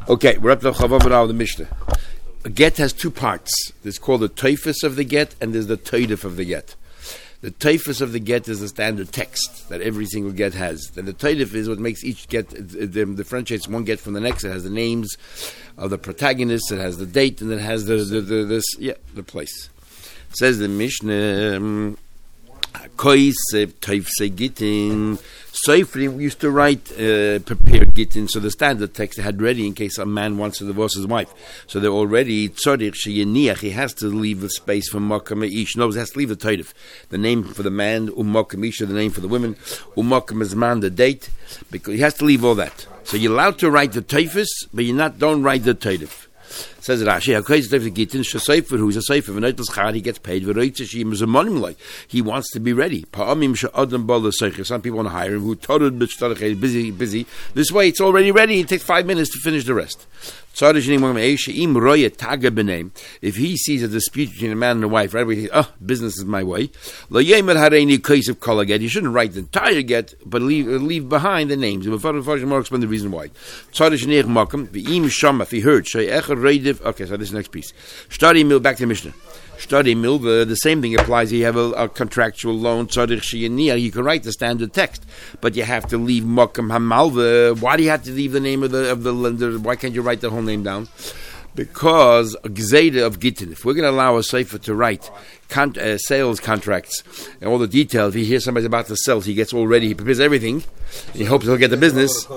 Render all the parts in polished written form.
Okay, we're up to Chavav now of the Mishnah. A get has two parts. There's called the teifus of the get, and there's the teidif of the get. The teifus of the get is the standard text that every single get has. Then the teidif is what makes each get, differentiates one get from the next. It has the names of the protagonists, it has the date, and it has the place. It says the Mishnah, Koisef teifse gittin. Seifri used to write prepared gittin, so the standard text they had ready in case a man wants to divorce his wife. So they're already tzorich sheyeniach. He has to leave the space for makam ish. No, he has to leave the teidif, the name for the man, makam isha, the name for the women, makam izman, the date, because he has to leave all that. So you're allowed to write the teifus, but don't write the teidif. Says Rashi, who's a sefer, he gets paid. He wants to be ready. Some people want to hire him who busy. This way, it's already ready. It takes 5 minutes to finish the rest. If he sees a dispute between a man and a wife, right away he says, business is my way. You shouldn't write the entire get, but leave behind the names. More explain the reason why. If he heard, okay, so this is the next piece. Study mill, back to the Mishnah. Study mill, the same thing applies. You have a contractual loan. You can write the standard text, but you have to leave makam hamalva. Why do you have to leave the name of the lender? Why can't you write the whole name down? Because gzeida of gittin. If we're going to allow a sefer to write sales contracts and all the details, if he hears somebody's about to sell, so he gets all ready, he prepares everything, he hopes he'll get the business.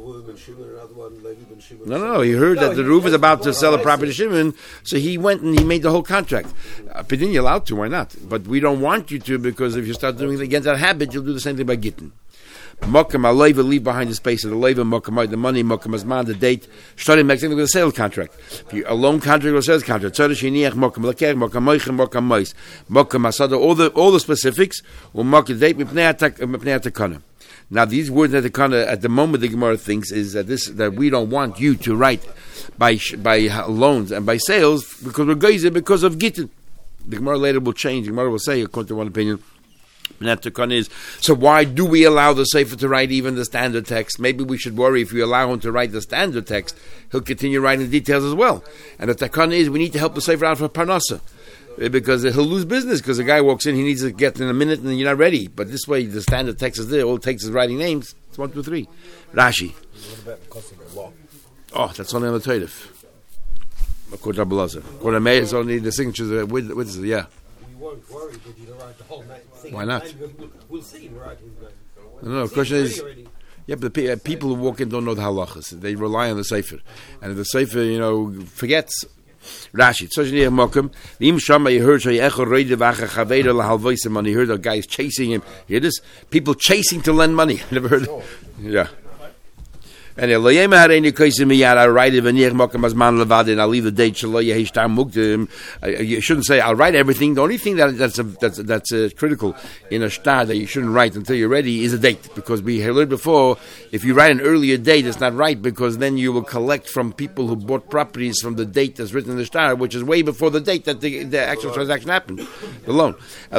No. He heard that the roof is about to sell a property to Shimon, so he went and he made the whole contract. Pidin, you're allowed to, why not? But we don't want you to, because if you start doing it against that habit, you'll do the same thing by gittin. Mokam aleiva, leave behind the space of the leiva, mokam the money, mokam azman, the date. Starting next thing with a sales contract. A loan contract or a sales contract. Tzadishiniach, mokam leker, mokam moichem, mokam mois, mokam asada, all the specifics. Mokam date mipnei atakana. Now these words that at the moment the Gemara thinks is that we don't want you to write by loans and by sales because we're geyser because of gittin. The Gemara later will change. The Gemara will say, according to one opinion, is, so why do we allow the sefer to write even the standard text? Maybe we should worry if we allow him to write the standard text, he'll continue writing the details as well. And the takana is we need to help the sefer out for parnasa, because he'll lose business because the guy walks in, he needs to get in a minute and you're not ready. But this way the standard text is there, all it takes is writing names. It's 1, 2, 3. Rashi. What about the cost of the law? Oh, that's only on the teidif. According to Abelazar. According to Meir, it's only the signatures with yeah. You won't worry that you don't write the whole thing. Why not? We'll see in writing. No, the question is, yeah, but the people who walk in don't know the halachas. They rely on the sefer. And if the sefer, forgets, Rashi, tzojnei mokum, im shama you heard echo reide vacha chaveda lahalvoisem, and he heard a guy is chasing him. You hear this? People chasing to lend money. Never heard of yeah. And I write it and I'll leave the date. You shouldn't say I'll write everything. The only thing that's critical in a star that you shouldn't write until you're ready is a date, because we learned before if you write an earlier date, it's not right, because then you will collect from people who bought properties from the date that's written in the star, which is way before the date that the actual transaction happened. The loan.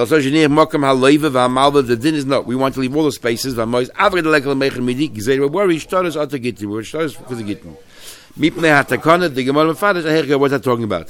The din is no. We want to leave all the spaces. We're worried. We're starting because of Gittin. Mipnei hatakana, the Gemara Mefaresh, what's that talking about?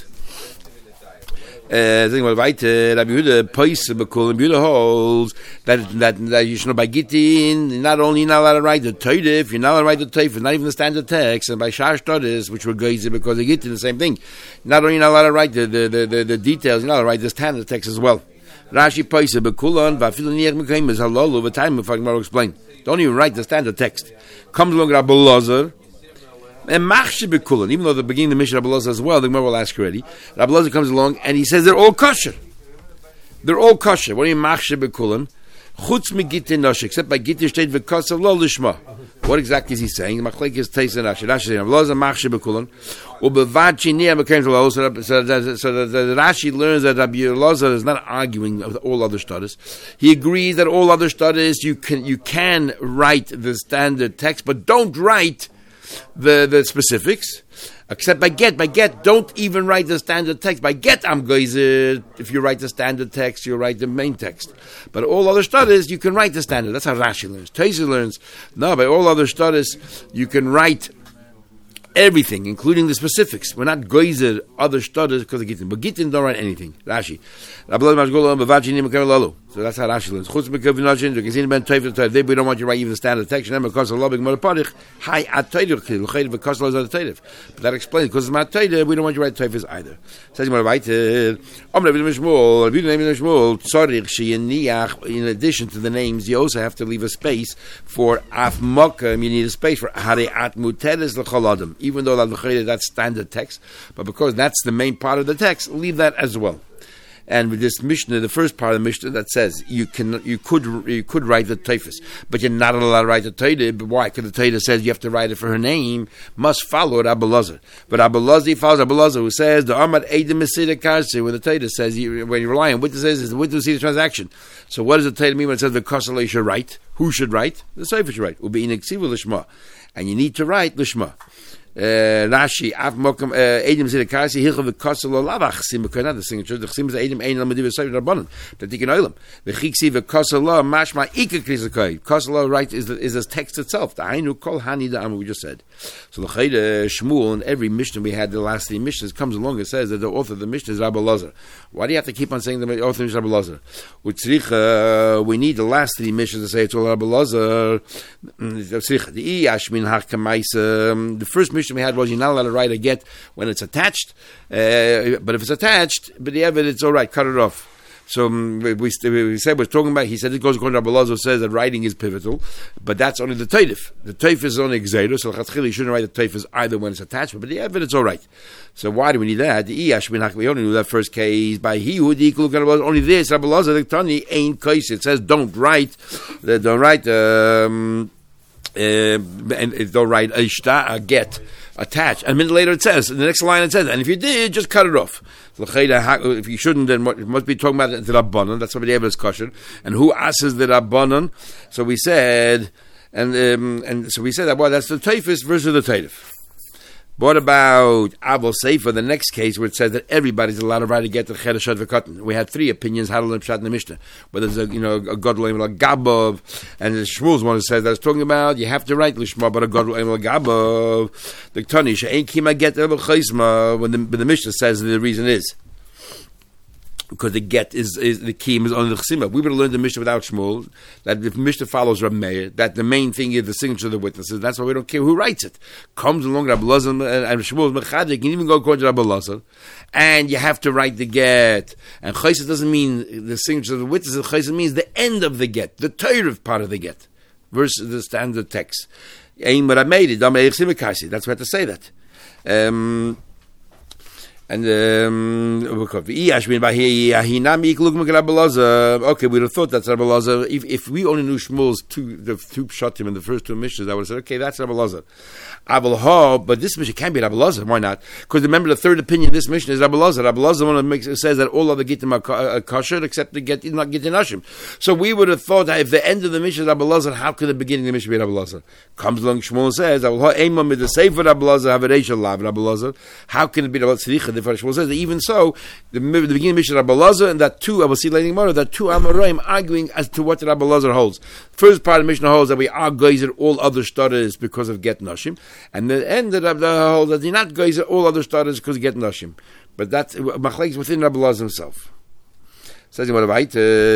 Rabbi Yehuda Pois Bekul and Yehuda holds that you should know by Gittin, not only you're not allowed to write the Teidif, you're not allowed to write the Teidif, not even the standard text, and by Shar Studies, which were Geizer because of Gittin, the same thing. Not only you're not allowed to write the details, you're not allowed to write the standard text as well. Rashi Pois Bekulan, Vafil Niach Mekayim is halal over time, if I can explain. Don't even write the standard text. Comes along Rabbi Elazar, and Machshe Bekulan, even though the beginning of the Mishnah Rabbi Elazar as well, the Gemara will ask already. Rabbi Elazar comes along and he says they're all kosher. They're all kosher. What do you mean Machshe Bekulan? Chutz mi Gittin nosh, except by Gittin state v'kosav lo lishma. What exactly is he saying? Machlek is Teis and Rashi. Rashi saying Rabbi Elazar Machshe Bekulan. Ubevad Chinia became to Lo. So the Rashi learns that Rabbi Elazar is not arguing with all other studies. He agrees that all other studies you can write the standard text, but don't write the specifics. Except by get. By get, don't even write the standard text. By get, I'm geyser. If you write the standard text, you write the main text. But all other studies, you can write the standard. That's how Rashi learns. Teisi learns, no, by all other studies, you can write everything, including the specifics. We're not geyser other stutters because of Gittin. But Gittin don't write anything. Rashi. So that's how Rashi learns. We don't want you to write even the standard text. But that explains, because it's not Torah, we don't want you to write Teufels either. Says in addition to the names, you also have to leave a space for Af Mokem. You need a space for Hareat Muteres L'chol Adam. Even though that's standard text, but because that's the main part of the text, leave that as well. And with this Mishnah, the first part of the Mishnah that says you could write the Teufels, but you're not allowed to write the Torah. But why? Because the Torah says you have to write it for her name. Must follow Rabbi Lazar. But Rabbi Lazar follows Rabbi Lazar, who says the Amad Eidim Mesida Karsi, where the Torah says when you rely on witnesses, is the witness see the transaction. So what does the Torah mean when it says the Kosala should write? Who should write? The Sefer should write. Ubi ineksivu lishma, and you need to write lishma. Rashi af mokem edim zedekasi hilcha v'kosel lavach sim because the signature the sim is edim ein lamadiv v'sayv rabbanon that he can oil him the chiksi v'kosel mashma ikar krizakai kosel right is the text itself the ainu kol hani da we just said. So the Chayda Shmuel in every Mishnah we had the last 3 Mishnahs comes along and says that the author of the Mishnah is Rabbi Lazar. Why do you have to keep on saying the author is Rabbi Lazar? We need the last 3 Mishnahs to say it's all Rabbi Lazar. The first Mishnah we had was you're not allowed to write a get when it's attached, but if it's attached, but the evidence it's all right, cut it off. So we said we're talking about. He said it goes according to Rabbi Lazar says that writing is pivotal, but that's only the teif. The teif is only exeter, so you shouldn't write the teif either when it's attached. But the evidence all right. So why do we need that? We only knew that first case by he who the only this Rabbi Lazar the Tani ain't case. It says don't write and don't write a get attached. A minute later it says, in the next line it says, and if you did, just cut it off. If you shouldn't, then it must be talking about the Rabbanon. That's what the evidence caution. And who asks the Rabbanon? So we said, and so we said that that's the Teifus versus the Teif. What about Abel Sefer, the next case where it says that everybody's allowed to write a get to Chedashad v'Katan? We had 3 opinions how to learn Pshat in the Mishnah. Whether there's a Gadol Eim L'Gabov, and the Shmuel's one that says that it's talking about you have to write Lishma, but a Gadol Eim L'Gabov. The Tani She'ein Kima Get Evel Chayzma, when the Mishnah says the reason is because the get is the key is on the chesima. We would have learned the Mishnah without Shmuel that if Mishnah follows Rav Meir, that the main thing is the signature of the witnesses. That's why we don't care who writes it. Comes along Rabbi Lazar and Shmuel's mechadik. You can even go according to Rabbi Lazar, and you have to write the get. And chesed doesn't mean the signature of the witnesses. Chesed means the end of the get, the Torah part of the get, versus the standard text. That's why I have to say that. And okay, we would have thought that's Rabbi Lazar. If we only knew Shmuel's the two pshatim in the first 2 Mishnahs, I would have said, okay, that's Rabbi Lazar. But this Mishnah can't be Rabbi Lazar. Why not? Because remember, the third opinion in this Mishnah is Rabbi Lazar. Rabbi Lazar says that all other gittim are kosher except the get not gittin nashim. So we would have thought that if the end of the Mishnah is Rabbi Lazar, how could the beginning of the Mishnah be Rabbi Lazar? Comes along Shmuel says, how can it be Rabbi Tzricha? The Shmuel says that even so, the beginning of Mishnah Rabbi Lazar and that 2, I will see later tomorrow, that 2 Amoraim arguing as to what Rabbi Lazar holds. First part of the Mishnah holds that we are geyser all other stutters because of get nashim. And the end of the whole that you're not geyser all other starters because you get nashim, but that's machlekes within Rabbi Lazar himself. Says what about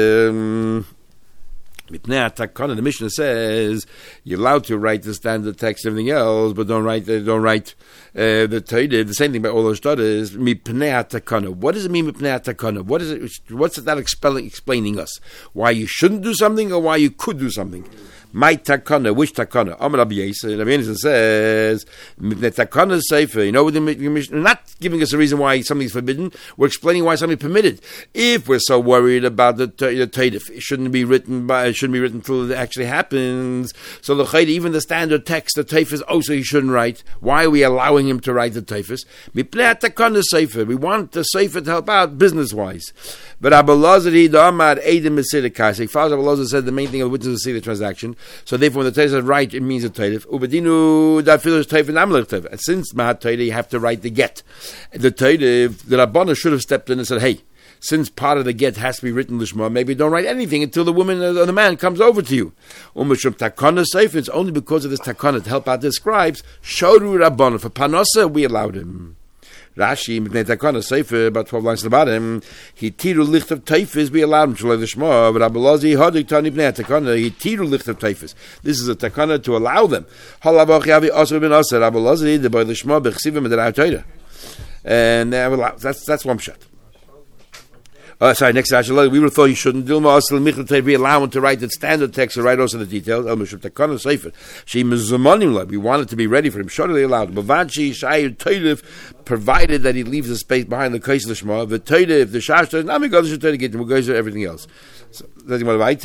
the Mishnah says you're allowed to write the standard text and everything else, but don't write the Torah. The same thing by all those stutters. What does it mean mipnei takana? What's that explaining us? Why you shouldn't do something or why you could do something? My takana, which takana? Amar Rabbi Yisrael says, takana sefer. You know, we're not giving us a reason why something's forbidden. We're explaining why something's permitted. If we're so worried about the teif, it shouldn't be written until it actually happens. So the chayda, even the standard text, the teif also he shouldn't write. Why are we allowing him to write the teifus? Takana sefer. We want the sefer to help out business wise. But Abba Lazar he damar edim mesidikasik. Father Abba Lazar said the main thing of the witness is to see the transaction. So therefore, when the Torah says right, it means a Torah. Ubedinu that feels Torah and Amalek Torah. And since Mahat Torah, you have to write the get. The Torah, the Rabbana should have stepped in and said, "Hey, since part of the get has to be written lishma, maybe don't write anything until the woman or the man comes over to you. It's only because of this takana to help out the scribes. Shoru Rabbana, for Panosa we allowed him. Rashi, Mipnei Takana, Sefer, about 12 lines about him. He tiru licht of teifis, we allowed him to the Shema, but Abelazi, Hodik Tani Pnei Takana, he tiru licht of teifis. This is a takana to allow them. Halavach Yavi Osir ben Osir, Abelazi, the boy the Shema, Bechsivim, and the Ra'atayra. And that's one shot. Sorry, next Rashi. We would have thought you shouldn't. Dilma Asal Michel we allow him to write the standard text or write also the details. El Mishum Takana Sefer. She Mizumanim. We wanted to be ready for him. Shortly allowed. Bavanchi Shayir Toilev, provided that he leaves the space behind the Kais Lishma. The Toilev, the Shashta, now we go to try to get him. We go to everything else. So that's what I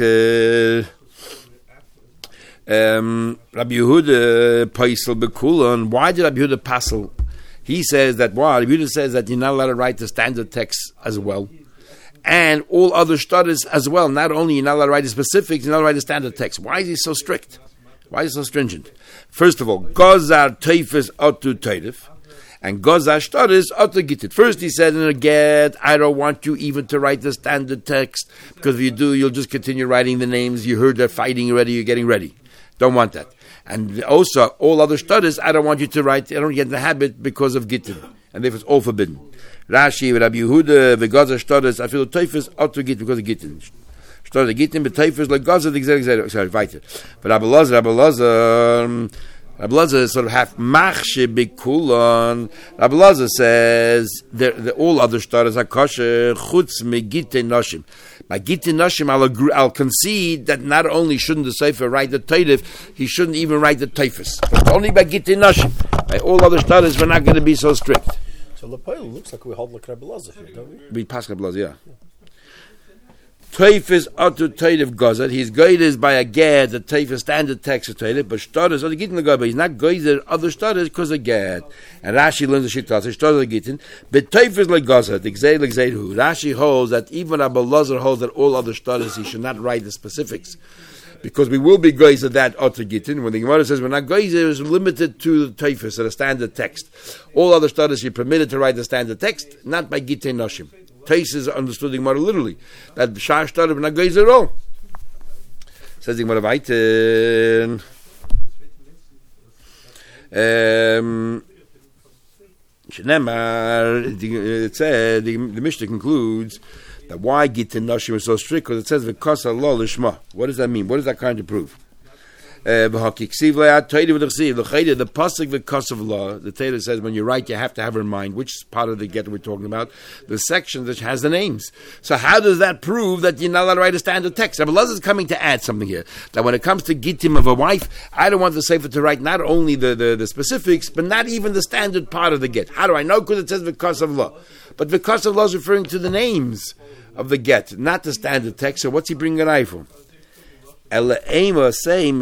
Rabbi Yehuda Paisel Bekulan. Why did Rabbi Yehuda Pasel? He says that Rabbi Yehuda says that you're not allowed to write the standard text as well. And all other studies as well. Not only you're not allowed to write the specifics, you're not allowed to write the standard text. Why is he so strict? Why is he so stringent? First of all, Gozar Teifes Otu Teirif, and Gozar Studies Otu Gittit. First he said in a get, I don't want you even to write the standard text, because if you do, you'll just continue writing the names. You heard they're fighting already, you're getting ready. Don't want that. And also, all other studies, I don't want you to write, I don't get in the habit because of Gittin. And therefore it's all forbidden. Rashi, Rabbi Yehuda, the Gaza studies, I feel Teifes ought to get because of Gittin. Study Gittin, but Teifes like Gaza, the exact, sorry, weiter. But Rabbi Lazar sort of half machshe bikulon. Rabbi Lazar says all other studies are kosher, chutz me Gittin Noshim. By Gittin Noshim, I'll concede that not only shouldn't the Sefer write the Teirif, he shouldn't even write the Teifes. But only by Gittin Noshim. By all other studies, we're not going to be so strict. So Lepoil looks like we hold like Rabbi Lazar here, don't we? We pass Rabbi Lazar, yeah. Teifes atu Teirif Gozat. He's guided by a gad, the Teifes standard text of Teirif, but studies are Gittin the God, but he's not guided other studies because of gad. And Rashi learns the Shittas, he studies the Gittin, but Teifes like Gozat, the Gzeid like Zeidhu. Rashi holds that even Rabbi Lazar holds that all other studies he should not write the specifics. Because we will be geyser that ought to Gittin. When the Gemara says we're not geyser, it's limited to the Teifes, or the standard text. All other studies you're permitted to write the standard text, not by Gittin Noshim. Teifes are understood the Gemara literally. That Shar study we're not geyser at all. Says the Gemara weiter. It said the Mishnah concludes that why Gittin Noshim is so strict, because it says v'kasa lo lishma. What does that mean? What is that kind of proof? The pasuk v'kasa law. The Torah says when you write, you have to have in mind which part of the get we're talking about. The section that has the names. So how does that prove that you're not allowed to write a standard text? Rabbi Lazar is coming to add something here. That when it comes to Gittim of a wife, I don't want the Sefer to write not only the specifics, but not even the standard part of the get. How do I know? Because it says v'kasa law. But v'kasa law is referring to the names of the get, not the standard text. So what's he bringing an eye for? Not because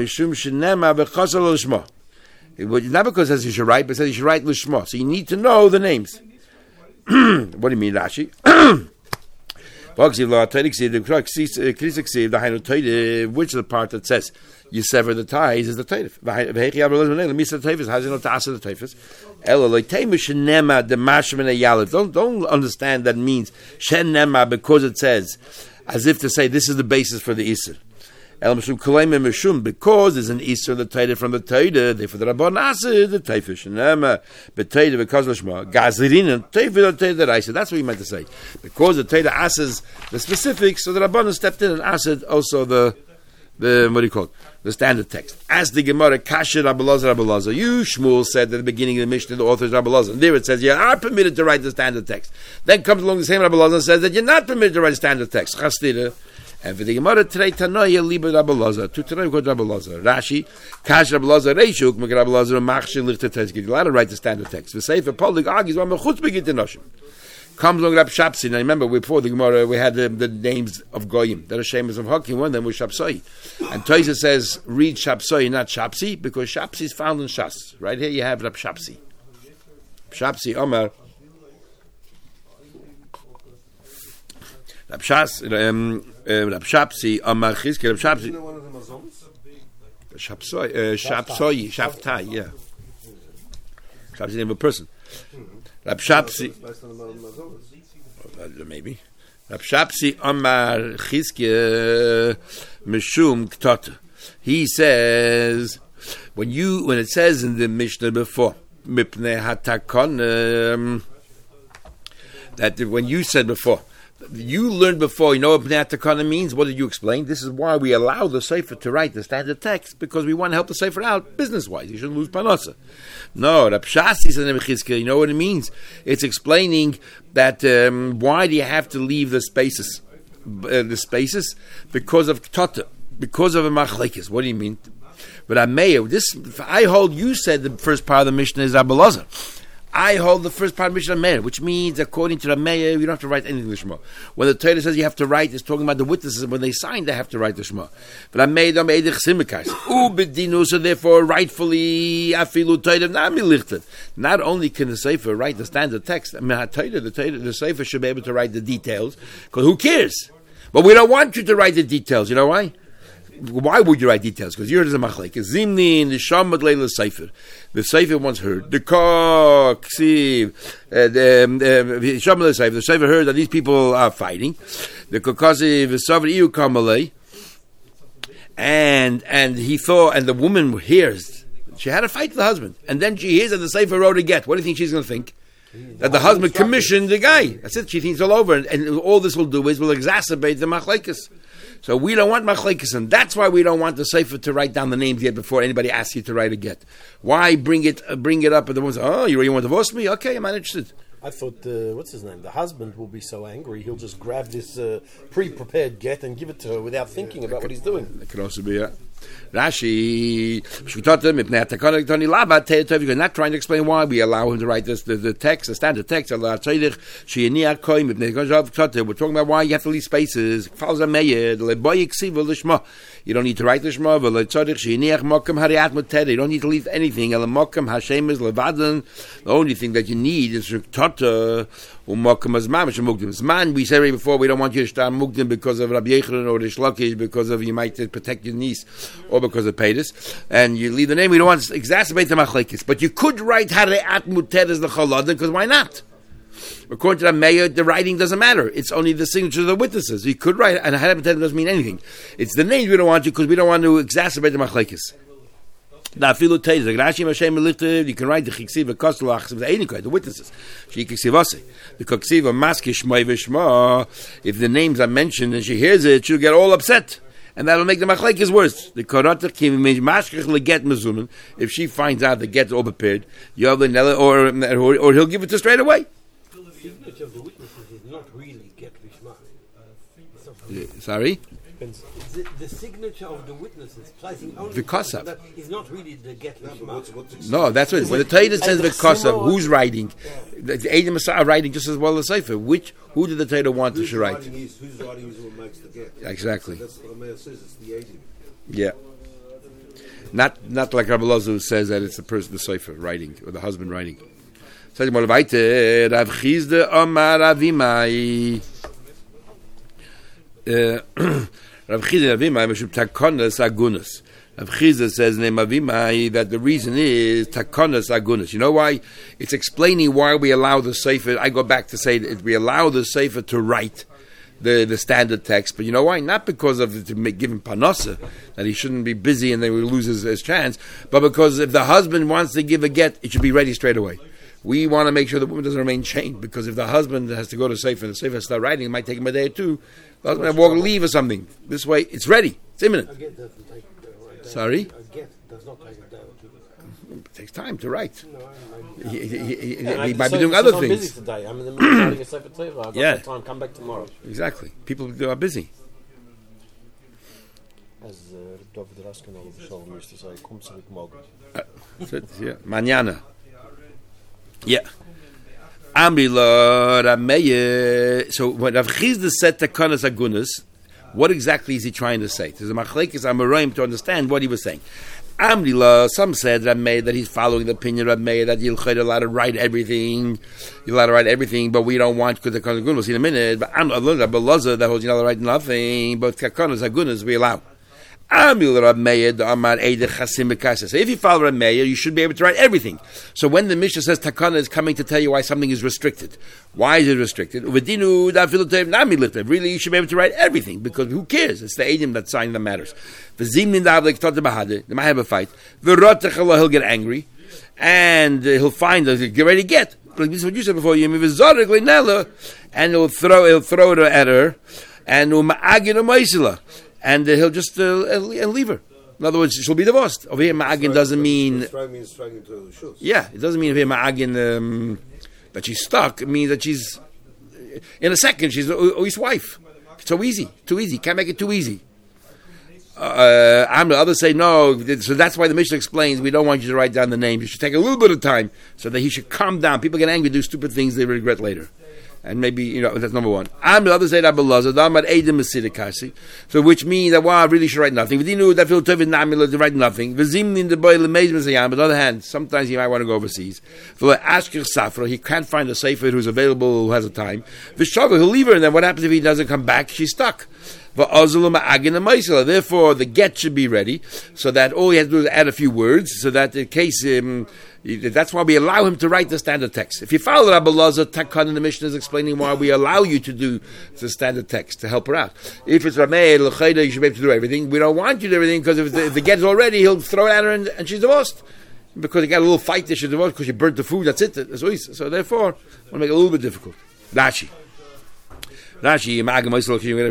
it says you should write, but it says you should write lishma. So you need to know the names. What do you mean, Rashi? Which is the part that says you sever the ties is the teif. Don't understand that means shenema because it says as if to say this is the basis for the Isser. Because there's an Isser the Torah from the Torah, therefore the Rabban Asir, the Teifish, Shenema, but Torah because Lishma, Gazirin, and Torah that I said. That's what he meant to say. Because the Torah asks the specifics, so the Rabban stepped in and asked also the what do you call it? The standard text. As the Gemara, Kasher Rabbi Lazar. You, Shmuel, said at the beginning of the Mishnah, the author is Rabbi Lazar. And there it says you are permitted to write the standard text. Then comes along the same Rabbi Lazar and says that you're not permitted to write the standard text. Chastira. And for the Gemara today, Tanoia liba Rabbi Lazar. To Tanoia called Rabbi Lazar. Rashi, Kash Rabbi Lazar, Reishuk, Mek Rabbi Lazar, Machshin, Lichter Text. You're allowed to write the standard text. The Sefer Polig argues, Wa Mechutz Begit Noshim. Comes along Rab Shapsi. Now remember, before the Gemara, we had the names of Goyim. That are Shemus of Hakim. One of them was Shapsoi. And Toisa says, read Shapsoi, not Shapsi, because Shapsi is found in Shas. Right here you have Rab Shapsi. Shapsi, Omar. Rab Shapsi, Omar Chizki, Rab Shapsi. Shapsoi, Shaftai, yeah. Shapsi is the name of a person. Rab Shapsi, maybe. Rab Shapsi Amar Chizkiah Mishum Ktata. He says, when it says in the Mishnah before, Mipnei Hatakon, that when you said before, you learned before, you know what Pnei Hatakon means? What did you explain? This is why we allow the Sefer to write the standard text, because we want to help the Sefer out business-wise. You shouldn't lose Parnasa. No, Rab Shasi says in Chizkiah, you know what it means? It's explaining that why do you have to leave the spaces? Because of Ktata, because of a Machlekes. What do you mean? But I hold, you said the first part of the Mishnah is Abba Lazar. I hold the first part of Mishnah Meir, which means, according to the Meir, you don't have to write anything in the Shema. When the Torah says you have to write, it's talking about the witnesses. When they sign, they have to write the Shema. But I made them Eidich Simikais. Ubedinu, so therefore, rightfully, Afilu Torah Nami Lichtet. Not only can the Sefer write the standard text, the Sefer should be able to write the details, because who cares? But we don't want you to write the details. You know why? Why would you write details? Because you're the machlek. Zimni the Shamad Leila Sefer. The Sefer once heard the Ksiv. The Shamad Leila Sefer. The Sefer heard that these people are fighting. The Kokaziv Savar Iu Kamalei. And he thought, and the woman hears. She had a fight with the husband, and then she hears that the Sefer wrote a get. What do you think she's going to think? That the husband commissioned the guy. That's it. She thinks all over, and all this will do is will exacerbate the machlekes. So we don't want machlekes, and that's why we don't want the Sefer to write down the names yet before anybody asks you to write a get. Why bring it up? And the woman says, "Oh, you really want to divorce me? Okay, I'm not interested." I thought, what's his name? The husband will be so angry, he'll just grab this pre-prepared get and give it to her without thinking about what he's doing. That could also be Rashi, you're not trying to explain why we allow him to write this, the text, the standard text. We're talking about why you have to leave spaces. You don't need to write the Shema. You don't need to leave anything. The only thing that you need is Zman. We said right before, we don't want you to start mukdim because of Rabbi Yechon or the Shlokish, because of you might protect your niece, or because of Pedis, and you leave the name. We don't want to exacerbate the machlekes, but you could write Hareat Muteres L'Chol, because why not? According to the mayor, the writing doesn't matter. It's only the signature of the witnesses. You could write, and Hareat Muteres doesn't mean anything. It's the names we don't want you, because we don't want to exacerbate the machlekes. You can write the chiksiva kostelach the witnesses. The chiksiva maskish v'shma. If the names are mentioned and she hears it, she'll get all upset, and that'll make the machlekes worse. The karatak kim mashkich leget mezumen. If she finds out the get's all prepared, or he'll give it to straight away. The signature of the witnesses is not really get vishma. Sorry. The signature of the witnesses placing only V'kosav is not really the get vishma. No, that's what it is. When the Torah says V'kosav, who's writing? The Eidim are writing just as well as Sefer. Who did the Torah want to write? Who's writing is what makes the get. Exactly. That's what the mayor says. It's the Eidim. Yeah. Not like Rabbi Loza, who says that it's the person, the Sefer, writing, or the husband writing. Rav Chizda Omar Avimai. Rav Chizda Avimai Meshub Takonas Agunas. Rav Chizda says in Avimai that the reason is Takonas Agunas. You know why? It's explaining why we allow the Sefer. I go back to say that we allow the Sefer to write the standard text, but you know why? Not because of to give him panosa, that he shouldn't be busy and then he loses his chance, but because if the husband wants to give a get, it should be ready straight away. We want to make sure the woman doesn't remain chained, because if the husband has to go to Sefer and the Sefer has to start writing, it might take him a day or two. The husband will walk leave or something. This way, it's ready. It's imminent. A get doesn't take a day. Sorry? A get does not take a day or two. It takes time to write. No, He might be doing other I'm things. busy today. I'm in the middle of writing a Sefer Torah. I've got no time. Come back tomorrow. Exactly. People are busy. As David Raskin over Shalom used to say, "Kom zurück morgen." That's it. Yeah. Mañana. Yeah. Amrila Rameye. So when Rav Chizda said Takonas Agunas, what exactly is he trying to say? There's a machlekes Amoraim to understand what he was saying. Amrila, some said Rameh that he's following the opinion of Rameh that you're allowed to write everything. You're allowed to write everything, but we don't want because Takonas Agunas. We'll see in a minute. But Amrila that holds you're not allowed to write nothing. But Takonas Agunas we allow. So if you follow Rab Meir, you should be able to write everything. So when the Mishnah says takana is coming to tell you why something is restricted, why is it restricted? Really, you should be able to write everything because who cares? It's the Eidim that's signing that matters. They might have a fight. He'll get angry and he'll find that he'll get ready to get. This is what you said before. And he'll throw it at her, and he'll just leave her. In other words, she'll be divorced. Over here, ma'agin doesn't mean. Throw means throwing into the shoes. Yeah, it doesn't mean over here ma'agin that she's stuck. It means that she's in a second. She's his wife. It's so easy, too easy. Can't make it too easy. Others say no, so that's why the Mishnah explains we don't want you to write down the name. You should take a little bit of time so that he should calm down. People get angry, do stupid things they regret later. And maybe, that's number one. Others say so which means that, I really should write nothing. To write nothing. But on the other hand, sometimes he might want to go overseas. He can't find a sefer who's available, who has a time. He'll leave her, and then what happens if he doesn't come back? She's stuck. Therefore, the get should be ready, so that all he has to do is add a few words, so that in case, that's why we allow him to write the standard text. If you follow Rabbi Lazar, Takkan in the Mishnah is explaining why we allow you to do the standard text to help her out. If it's Rameh, L'chayda, you should be able to do everything. We don't want you to do everything, because if the get is already, he'll throw it at her and she's divorced. Because he got a little fight there, she's divorced because she burnt the food, that's it. So therefore, I want to make it a little bit difficult. Rashi, divorce.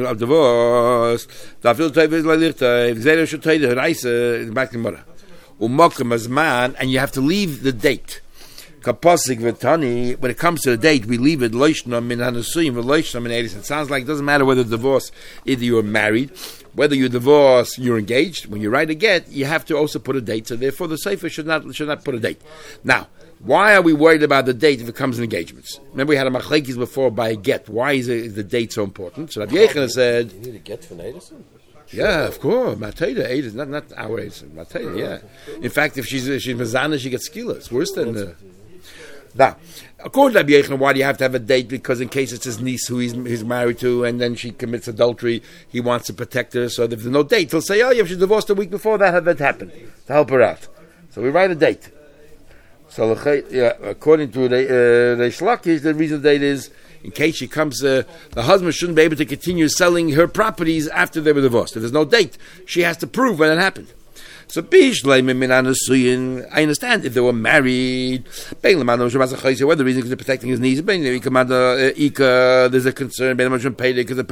And you have to leave the date. When it comes to the date, we leave it. It sounds like it doesn't matter whether divorce, either you're married, whether you divorce, you're engaged. When you write a get, you have to also put a date. So therefore, the sefer should not put a date. Now, why are we worried about the date if it comes in engagements? Remember, we had a machlekes before by a get. Why is the date so important? So Rabbi Yechonah said, "You need a get for Edison." Yeah, of course. Matayda, Edison, not our Edison. Matayda, yeah. In fact, if she's Mazana, she gets skila. It's worse than. Now, according to Rabbi Yechonah, why do you have to have a date? Because in case it's his niece who he's married to, and then she commits adultery, he wants to protect her. So if there's no date, he'll say, "Oh, yeah, if she's divorced a week before that happened," to help her out. So we write a date. So, according to Reish Lakish, the reason the date is in case she comes, the husband shouldn't be able to continue selling her properties after they were divorced. If there's no date, she has to prove when it happened. So, I understand if they were married, whether the reason is they're protecting his niece, there's a concern, because the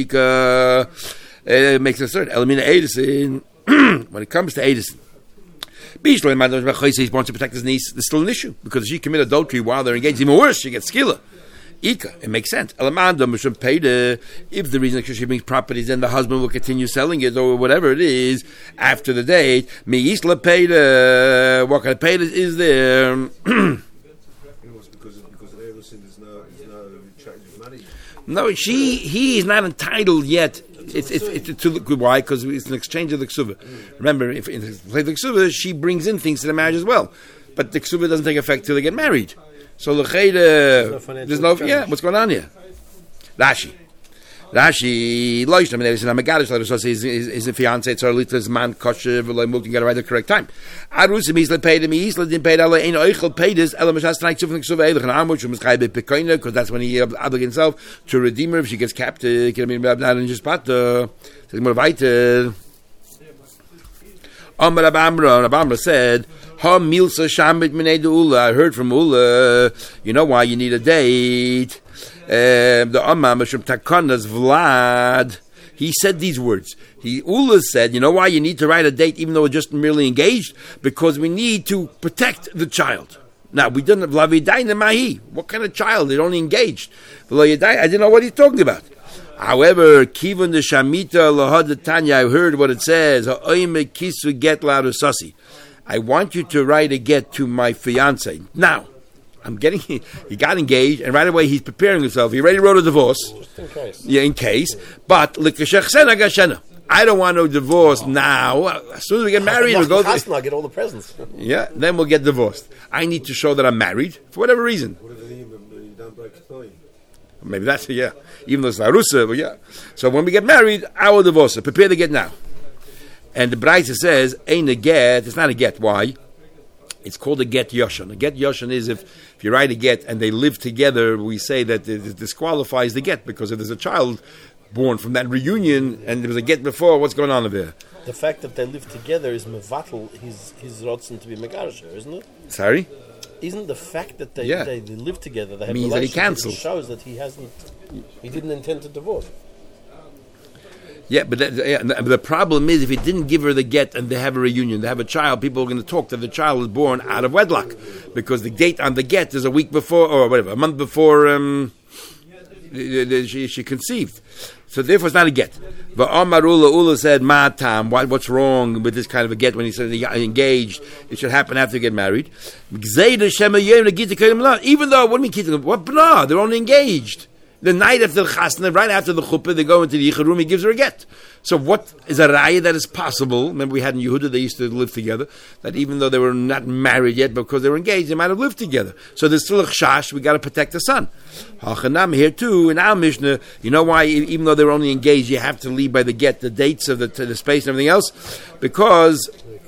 Peida, makes a certain. When it comes to Edison, he wants to protect his niece. There's still an issue because if she commit adultery while they're engaged, even worse, she gets skila. It makes sense. If the reason she brings properties, then the husband will continue selling it or whatever it is after the date. What kind of payda is there? Because of Edison, there's no change of money. No, he is not entitled yet. It's to why? Because it's an exchange of the ksuva. Remember, if in the ksuva, she brings in things to the marriage as well, but the ksuva doesn't take effect till they get married. So there's no what's going on here? Rashi, his fiance, it's Arlita's man kosher, looking at the correct time. Arusim he's paid him, he's didn't pay Allah ain't oichel paid his elemashas strike to the ksuva eilich and amuch because that's when he obligates himself to redeem her if she gets captive. Can be not in just part. More weiter. Amar Abamra said, "Ha milsa shamit minei deula." I heard from Ula. You know why you need a date? The Amma Mishum Takanas Vlad. He said these words. Ula said, "You know why you need to write a date, even though we're just merely engaged? Because we need to protect the child." Now we didn't have Lavidaina Mahi. What kind of child? They're only engaged. I didn't know what he's talking about. However, Kivun the Shamita Lahad Tanya, I heard what it says. Kisu get sasi. I want you to write a get to my fiance. Now, he got engaged, and right away he's preparing himself. He already wrote a divorce. Just in case. Yeah, in case. But I don't want no divorce now. As soon as we get married, we'll go. I'll get all the presents. Yeah, then we'll get divorced. I need to show that I'm married for whatever reason. What if you don't break the time? Maybe that's it, yeah. Even though it's Larusa, but yeah. So when we get married, I will divorce her. Prepare to get now. And the Braisa says, ain't a get, it's not a get. Why? It's called a get yoshan. A get yoshan is if you write a get and they live together, we say that it disqualifies the get, because if there's a child born from that reunion and there was a get before, what's going on over there? The fact that they live together is mevatel his rotzen to be megarisher, isn't it? Sorry? Isn't the fact that they live together, they have means that he cancelled. shows that he didn't intend to divorce. Yeah, but the problem is, if he didn't give her the get and they have a reunion, they have a child, people are going to talk that the child was born out of wedlock, because the date on the get is a week before, or whatever, a month before she conceived. So therefore it's not a get. But Ula said, Matam, what's wrong with this kind of a get when he said engaged? It should happen after you get married. Even though, what do you mean, what? No, they're only engaged. The night after the chasna, right after the chuppah, they go into the yichud room, he gives her a get. So what is a raya that is possible? Remember we had in Yehuda, they used to live together, that even though they were not married yet, because they were engaged, they might have lived together. So there's still a chash, we got to protect the son. Hachanam here too, in our Mishnah, you know why, even though they were only engaged, you have to leave by the get, the dates of the space and everything else? Because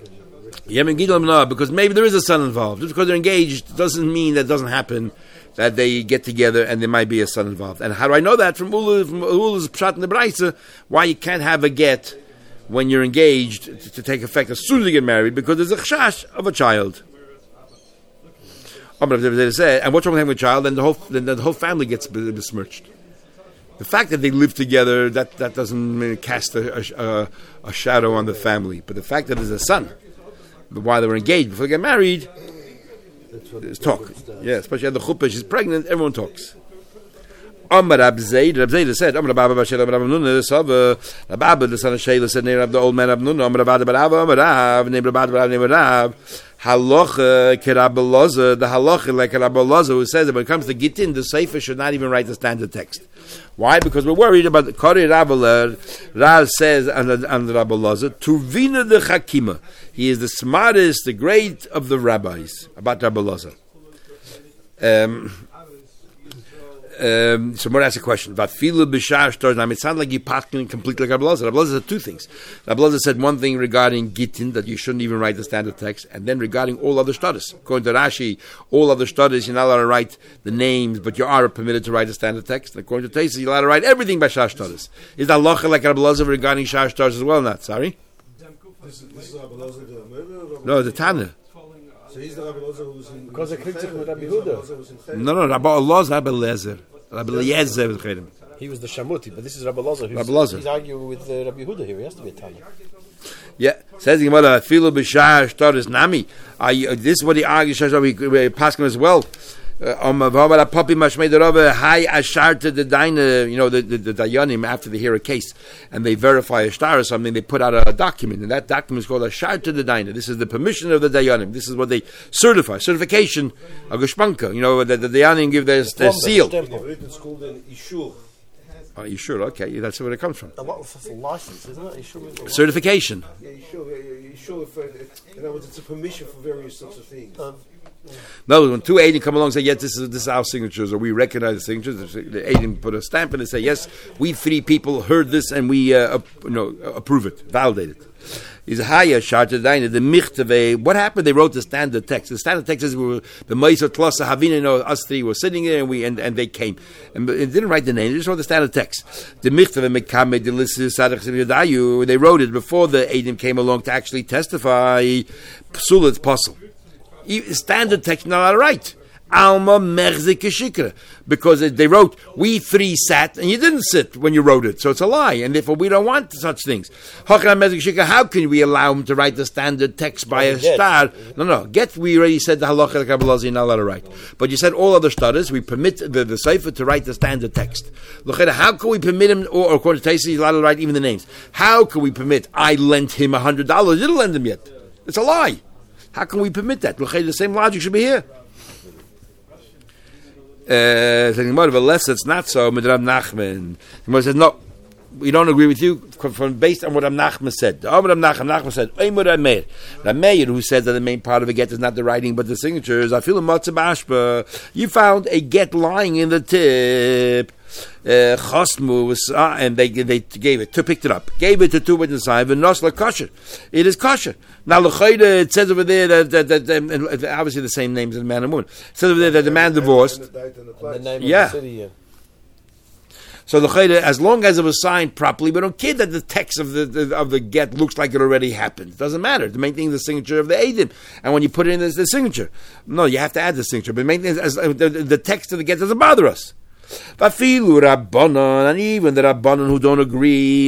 maybe there is a son involved. Just because they're engaged doesn't mean that doesn't happen, that they get together and there might be a son involved. And how do I know that? From Ula's pshat in the Braisa, why you can't have a get when you're engaged to take effect as soon as you get married, because there's a chash of a child. And what's wrong with having a child? Then the whole family gets besmirched. The fact that they live together, that doesn't cast a shadow on the family. But the fact that there's a son, while they were engaged, before they get married, there's talk. Yeah, especially at the chuppah, she's pregnant, everyone talks. Amar Rab Zayd said, Amar Rabba Bashel, Amar Rabba Nunna, Rabba, the son of Sheila, said, name of the old man of Nunna, Amar Rabba Barava, Amar Rav, name Rabba Barava, name Rav, Halacha, Kerabba Loza, the Halacha, like Kerabba Loza, who says that when it comes to Gittin, the Sefer should not even write the standard text. Why? Because we're worried about the Kori Rabba, Rav says, and Rabba Loza, Tuvina the Chakima. He is the smartest, the great of the rabbis, about Rabba Loza. So more ask a question. It sounds like you paskin completely like Rabbi Loza. Rabbi Loza said two things. Rabbi Loza said one thing regarding Gittin, that you shouldn't even write the standard text, and then regarding all other studies. According to Rashi, all other studies, you're not allowed to write the names, but you are permitted to write the standard text. And according to Taisus, you're allowed to write everything by Shah studies. Is that halacha like Rabbi Loza regarding Shah studies as well? Not, sorry? This is Rabbi Loza the murderer? No, the Tana. So he's the Rabbi Loza who's in... Because they clicked with Rabbi Huda. No, Rabbi Loza, Rabbi Lezer. Rabbi Eliezer was Chedim. He was the Shamuti, but this is Rabbi Loza. He's arguing with Rabbi Huda here. He has to be a Tanya. Yeah, says the Gemara, Filu b'shar shtaris nami. This is what he argues, Paskin as well. Papi mashmei derova high ashar to the daina. You know the dayanim, after they hear a case and they verify a shtar or something, they put out a document, and that document is called ashar to the daina. This is the permission of the dayanim. This is what they certification of geshpanka. You know the dayanim give their seal. It's called an ishur. Oh, you sure? Okay, that's where it comes from. A lot of license, isn't it? Certification. Yeah, you sure. In other words, it's a permission for various sorts of things. No, when two Adim come along and say, yes, this is our signatures, or we recognize the signatures, the Adim put a stamp and they say, yes, we three people heard this and we approve it, validate it. Is higher Shartadaina, the Michtave. What happened? They wrote the standard text. The standard text is the Ma'isa Tlasa Havina, us three were sitting there and they came. And it didn't write the name, they just wrote the standard text. The Michtave Mekame Delisis Sadach Yadayu, they wrote it before the Adim came along to actually testify. Psul, it's puzzle. Standard text not allowed to write. Alma merzik shikra, because they wrote, we three sat and you didn't sit when you wrote it, so it's a lie, and therefore we don't want such things. How can we allow him to write the standard text by a star? No, get, we already said the halacha like Kabbalah, you're not allowed to write, but you said all other studies, we permit the Sefer to write the standard text. How can we permit him, or according to Taisus, he's allowed to write even the names? How can we permit, I lent him $100, you didn't lend him yet? It's a lie. How can we permit that? The same logic should be here. Unless it's not so, Rab Nachman. Gemara says, no, we don't agree with you based on what Rab Nachman said. Rab Nachman said, Rab Meir, who says that the main part of a get is not the writing but the signatures, I feel a matzah bashba. You found a get lying in the tip. Chosmu was, and they gave it, picked it up, gave it to two witnesses, v'nosla kosher. It is kosher. Now, l'chayda, it says over there that obviously the same names as the man and woman. It says over there that the man divorced. And the name Yeah. of the city, So l'chayda, as long as it was signed properly, we don't care that the text of the get looks like it already happened. It doesn't matter. The main thing is the signature of the Eidim, and when you put it in, it's the signature. No, you have to add the signature. But the main thing is the text of the get doesn't bother us. Vafilu Rabbanon, and even the Rabbanon who don't agree,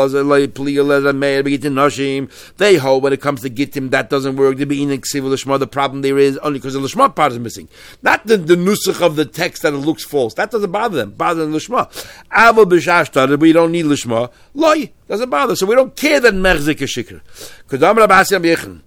they hold when it comes to Gittim that doesn't work. The problem there is only because the Lishma part is missing, not the nusach of the text that it looks false. That doesn't bother them. Bother the Lishma. Aval b'shashtar, we don't need Lishma. Loi doesn't bother. So we don't care that Merzik is shikr. Kodam Rabasi Abiyachin.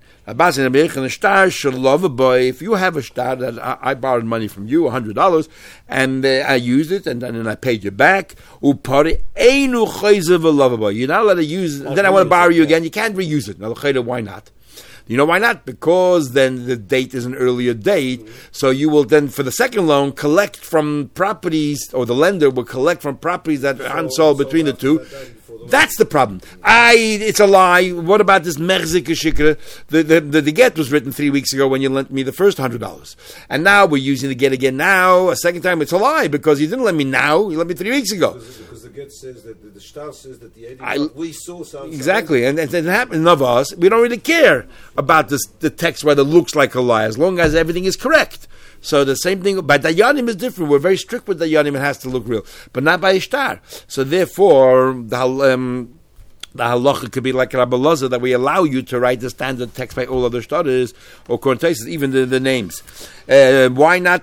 If you have a star that I borrowed money from you, $100, and I used it, and then I paid you back, you're not allowed to use it, and then I want to borrow you again, you can't reuse it. Now, why not? You know why not? Because then the date is an earlier date, so you will then, for the second loan, collect from properties, or the lender will collect from properties that are unsold between the two. That's the problem. It's a lie. What about this merzik shikra? The get was written 3 weeks ago when you lent me the first $100, and now we're using the get again now. A second time, it's a lie because you didn't lend me now. You lent me 3 weeks ago. Because the get says that the shtar says that the we saw something. Exactly, and it happens of us. We don't really care about the text whether it looks like a lie as long as everything is correct. So the same thing, by Dayanim is different. We're very strict with Dayanim, it has to look real. But not by Ishtar. So therefore, the halacha could be like Rabbi Loza, that we allow you to write the standard text by all other stars or Kortesis, even the names. Why not?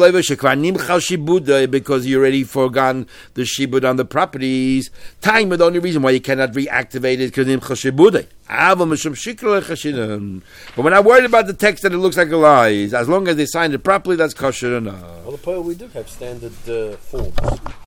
Because you already forgone the shibud on the properties. Time, the only reason why you cannot reactivate it because but we're not worried about the text that it looks like a lie. As long as they signed it properly, that's kosher enough. Well, we do have standard forms.